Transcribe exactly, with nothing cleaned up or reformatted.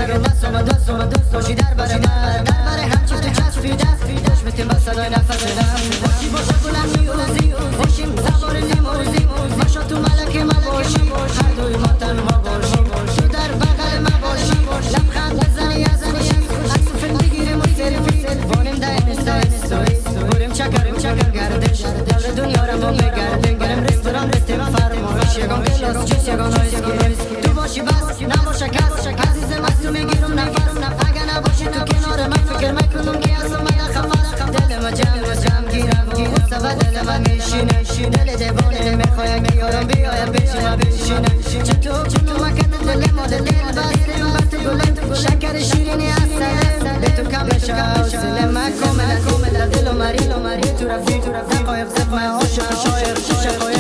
سر و دست و دست و دست باشی در بر من، در بر هم چیفت چسبی دستی دشمتیم با صدای نفس دم. باشی باشه بلند میوزی باشیم سوار لیموزین، باشا تو ملک ما باشی هر دوی ما تنها باشیم، تو در بغل ما باشی لبخند بزنی از خوشی، عکس و فیلم بگیریم و سلفی بانیم ده اینستا استوری، بریم چکریم چکر گردش دور دنیا رو ما بگردیم، بریم رستوران رستیم فرمایش یگان کلاس جوس یگان آیسکریم، تو باشی بس نباشه کس عزیزم از تو میگیرم نفس، اگه نباشی تو کنار من فکر میکنم که از من خفاست، دل ما جمع و جمع گیرم غصه و دل من میشینه، دل دیوانه میخوایم بیارم بیایم بشینم بشینه، چطور چطور مکت دل ما دل بستیم بست گلم شکر شیرینی اصله به تو کم بشه حوصله من کاملا کاملا دل و مری تو رفتی تو رفتی قایب زد من عاشق شاعر شاعر